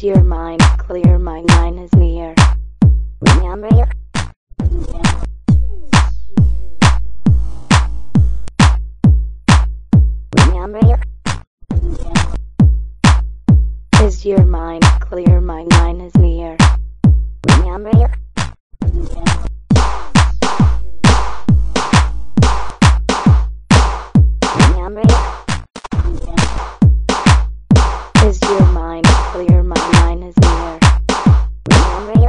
Is your mind clear? My mind is near. Remember? Remember? Is your mind clear? My mind is near. Remember? Remember? Is your mind clear? My mind is near. Remember?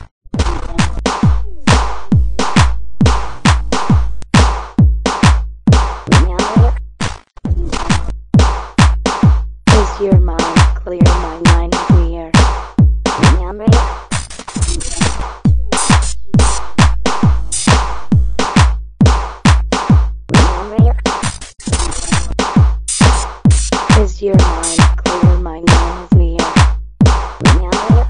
Remember? Is your mind clear? My mind is near. Remember? Remember? Is your mind clear? My mind is near. Remember?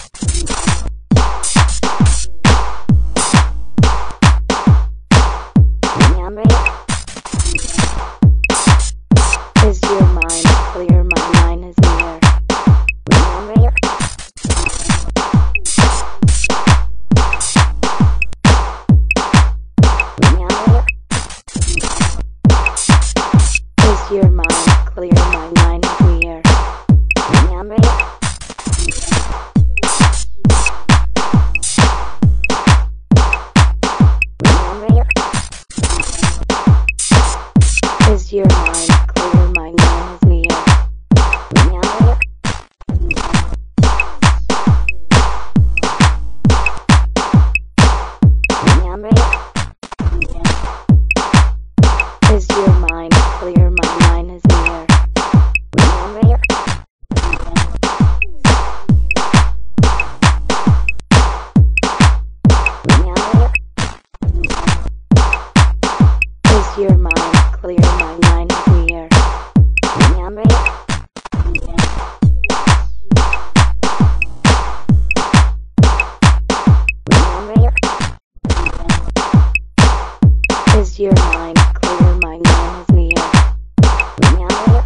Remember? Is your mind clear? My mind is near. Remember? Remember? Is your mind clear? My mind is near. Remember? Remember? Is your mind clear? My mind is near. Remember? Remember? Is your mind clear? My mind is near. Remember? Remember? Is your mind clear? My mind is near. Remember? Remember? Is your mind clear? My mind is near. Remember?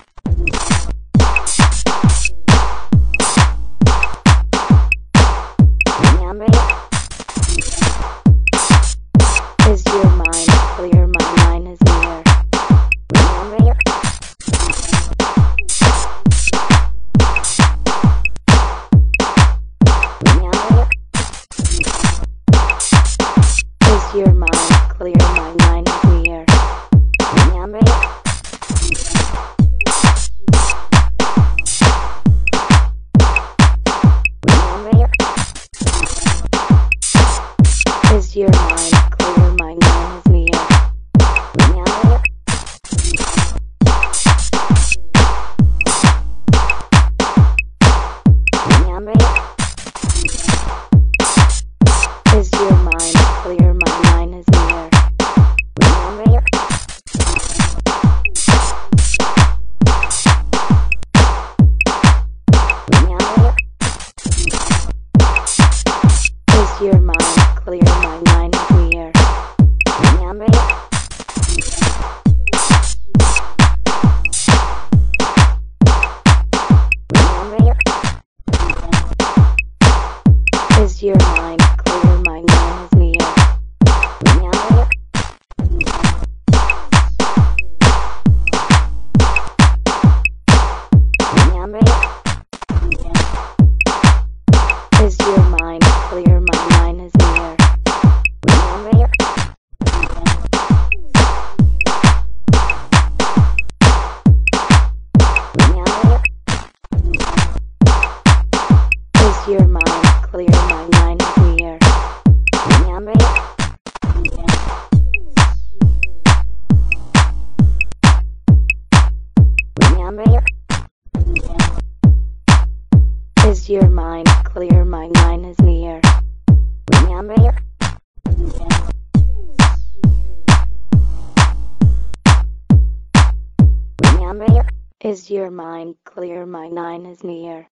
Remember? Is your mind clear? My mind is near. Remember? Remember? Is your mind clear? My mind is near. Remember? Remember? Is your mind clear? My mind is near. Remember? Remember? Is your mind clear? My mind is near. Remember? Remember? Is your mind clear? My mind is near. Remember? Remember? Is your mind clear? My mind is near. Remember? Remember? Is your mind clear? My mind is near. Remember? Remember? Is your mind clear? My mind is near. Remember? Remember? Is your mind clear? My mind is near. Remember? Remember? Is your mind clear? My mind is near.